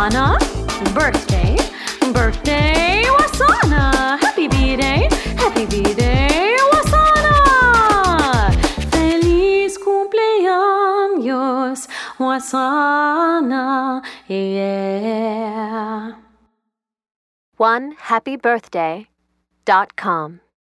Wasana. Birthday, birthday, Wasana. Happy B-Day, Wasana. Feliz cumpleaños, Wasana. Yeah. OneHappyBirthday.com